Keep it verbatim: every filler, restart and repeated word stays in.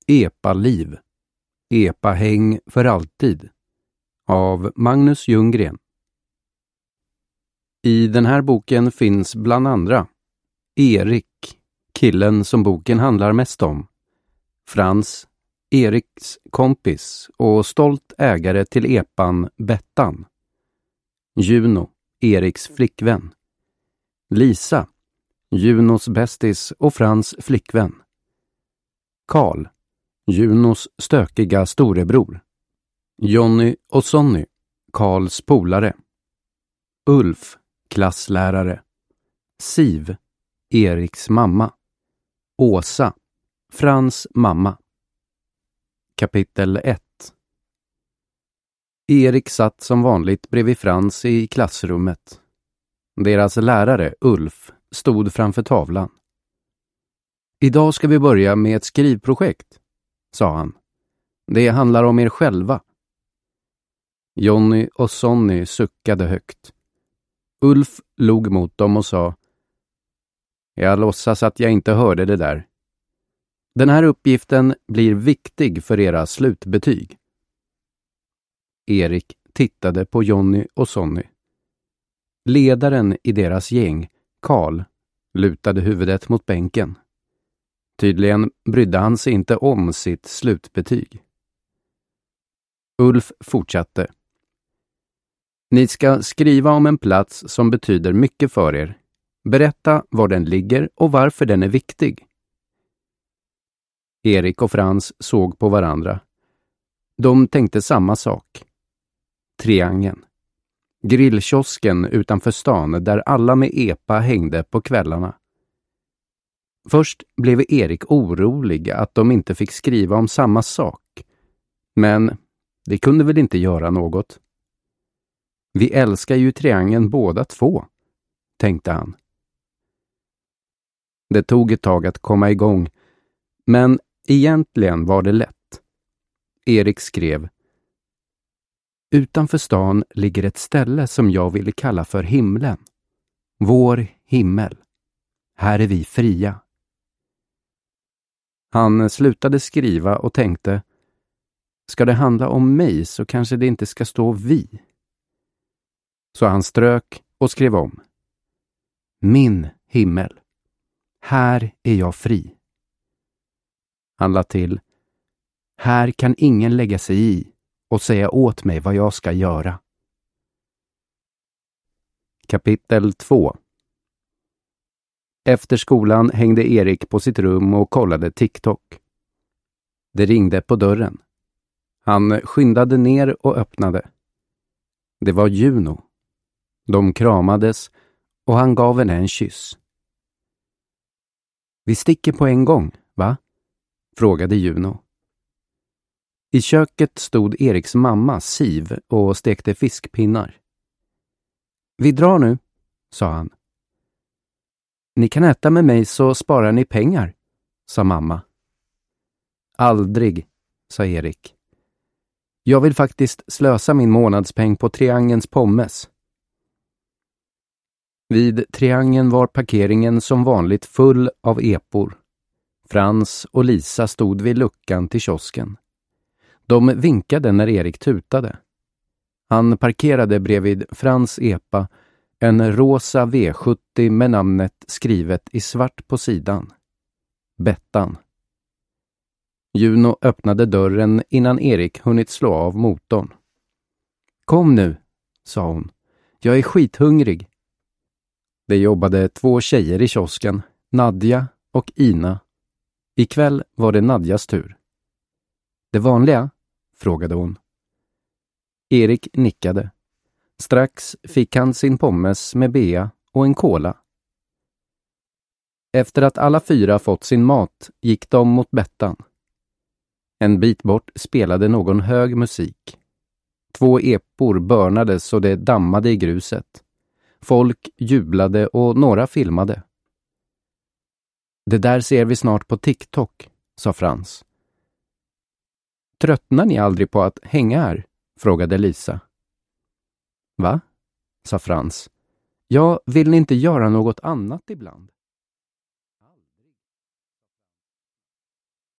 Epa-liv. Epa-häng för alltid. Av Magnus Ljunggren. I den här boken finns bland andra Erik, killen som boken handlar mest om. Frans, Eriks kompis och stolt ägare till epan Bettan. Juno, Eriks flickvän. Lisa, Junos bästis och Frans flickvän. Karl, Junos stökiga storebror. Jonny och Sonny, Karls polare. Ulf, klasslärare. Siv, Eriks mamma. Åsa, Frans mamma. Kapitel ett. Erik satt som vanligt bredvid Frans i klassrummet. Deras lärare, Ulf, stod framför tavlan. Idag ska vi börja med ett skrivprojekt, sa han. Det handlar om er själva. Jonny och Sonny suckade högt. Ulf log mot dem och sa: Jag låtsas att jag inte hörde det där. Den här uppgiften blir viktig för era slutbetyg. Erik tittade på Jonny och Sonny. Ledaren i deras gäng, Karl, lutade huvudet mot bänken. Tydligen brydde han sig inte om sitt slutbetyg. Ulf fortsatte. Ni ska skriva om en plats som betyder mycket för er. Berätta var den ligger och varför den är viktig. Erik och Frans såg på varandra. De tänkte samma sak. Triangeln. Grillkiosken utanför stan där alla med epa hängde på kvällarna. Först blev Erik orolig att de inte fick skriva om samma sak. Men det kunde väl inte göra något. Vi älskar ju triangeln båda två, tänkte han. Det tog ett tag att komma igång, men egentligen var det lätt. Erik skrev: Utanför stan ligger ett ställe som jag ville kalla för himlen. Vår himmel. Här är vi fria. Han slutade skriva och tänkte: Ska det handla om mig så kanske det inte ska stå vi. Så han strök och skrev om. Min himmel. Här är jag fri. Han lade till: Här kan ingen lägga sig i och säga åt mig vad jag ska göra. Kapitel två. Efter skolan hängde Erik på sitt rum och kollade TikTok. Det ringde på dörren. Han skyndade ner och öppnade. Det var Juno. De kramades och han gav henne en kyss. Vi sticker på en gång, va? Frågade Juno. I köket stod Eriks mamma Siv och stekte fiskpinnar. Vi drar nu, sa han. Ni kan äta med mig så sparar ni pengar, sa mamma. Aldrig, sa Erik. Jag vill faktiskt slösa min månadspeng på Triangens pommes. Vid Triangeln var parkeringen som vanligt full av epor. Frans och Lisa stod vid luckan till kiosken. De vinkade när Erik tutade. Han parkerade bredvid Frans epa, en rosa V sjuttio med namnet skrivet i svart på sidan. Bettan. Juno öppnade dörren innan Erik hunnit slå av motorn. Kom nu, sa hon. Jag är skithungrig. Det jobbade två tjejer i kiosken, Nadja och Ina. Ikväll var det Nadjas tur. Det vanliga? Frågade hon. Erik nickade. Strax fick han sin pommes med bea och en cola. Efter att alla fyra fått sin mat gick de mot Bettan. En bit bort spelade någon hög musik. Två epor börnade så det dammade i gruset. Folk jublade och några filmade. Det där ser vi snart på TikTok, sa Frans. Tröttnar ni aldrig på att hänga här? Frågade Lisa. Va? Sa Frans. Ja, vill ni inte göra något annat ibland?